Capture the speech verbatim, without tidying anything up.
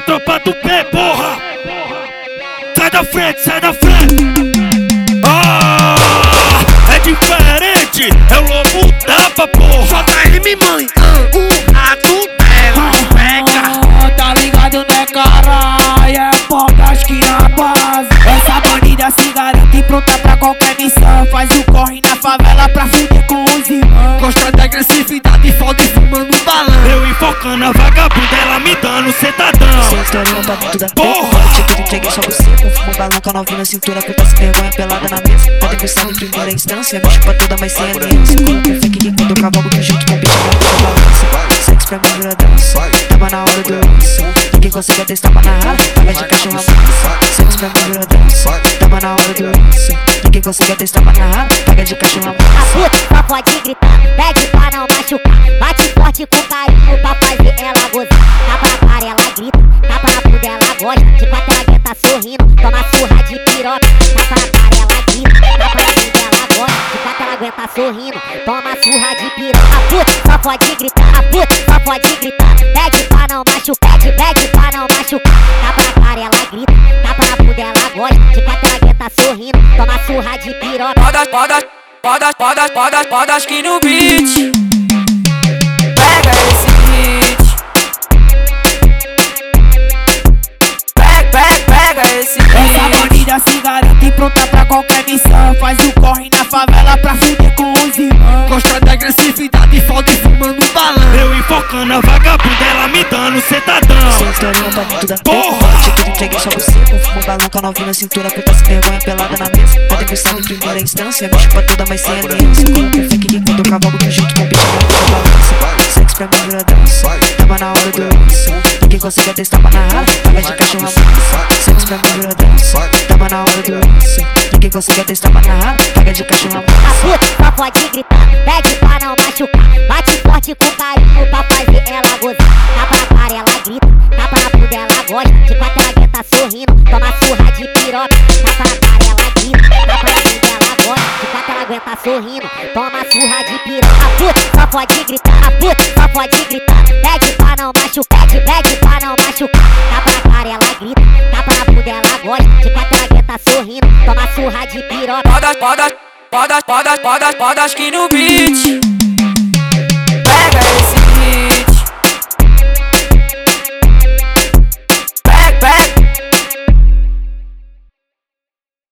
tropa do pé, porra. Sai da frente, sai da frente. Ah, é diferente, é o lobo tapa, porra. Solta M, mãe, uh, o rato dela pega. Tá ligado, né, caralho? É portas que na base. Essa bandida se garante pronta pra qualquer missão. Faz o corre na favela pra fuder com os irmãos. Gosta da agressividade, foda e fumando balão. Eu enfocando a vagabunda, ela me dando sentadão. Sua história tá dentro da porra. Tipo de entregue só você, com fumo balão com a novinha na cintura. Puta se vergonha pelada na mesa. Pode pensar em primeira instância, me chupa toda, mas sem aliança. Coloca o fake enquanto eu cavalo que junto com o bicho na puta balança. Sexo pra mim vira dança, tava na hora do lance. Ninguém consegue testar pra narrar, paga de cachorro mansa. Sexo pra mim vira dança, tava na hora do lance. Ninguém consegue testar pra narrar, paga de cachorro mansa. A puta só pode gritar, pede pra não machucar. Bate forte com carinho pra fazer ela gozar. Tapa na cara ela grita, tapa na bunda ela gosta. De quatro ela tá sorrindo, toma surra de piroca. Tapa na cara ela grita, tapa na bunda ela gosta. De quatro ela aguenta sorrindo, toma surra de piroca. A puta só pode gritar, a puta só pode gritar. Pede pra não machucar, pede, pede pra não machucar. Tapa na cara ela grita, tapa na bunda ela gosta. De quatro ela aguenta sorrindo, toma surra de piroca. Podas, podas, podas, podas, podas, podas que no beat. Pega esse hit. Pega, pega, pega esse hit. Essa bandida se garante pronta pra qualquer missão. Faz o corre na favela pra fuder com os irmãos. Gosta da agressividade, foda e fumando balão. Eu enfocando a vagabunda, ela me dando sentadão. Sua história tá dentro da porra. Tipo de entregue só você, com fumo balão com a novinha na cintura. Puta se vergonha pelada na mesa. Pode pensar em primeira instância, me chupa toda, mas sem aliança. Coloca o fake enquanto eu cavalo que junto com o bicho na puta balança. Sexo pra mim vira dança, tava na hora do lance. Ninguém consegue testar pra narrar, paga de cachorro mansa. Sexo pra mim vira dança, tava na hora do lance. Ninguém consegue testar pra narrar, paga de cachorro A mansa. puta só pode gritar, pede pra não machucar. Bate forte com carinho pra fazer ela gozar. Tapa na cara ela grita, tapa na bunda ela gosta. De quatro ela aguenta sorrindo, toma surra de piroca. Tapa na cara ela grita, tapa na bunda ela gosta. De quatro ela aguenta sorrindo, toma surra de piroca. A puta só pode gritar, a puta só pode gritar. Pede pra não machucar, pede, pede pra não machucar. Tapa na cara ela grita, tapa na bunda ela gosta. De quatro ela aguenta sorrindo, toma surra de piroca. Podas, podas, podas, podas, podas, podas que no beat. Pega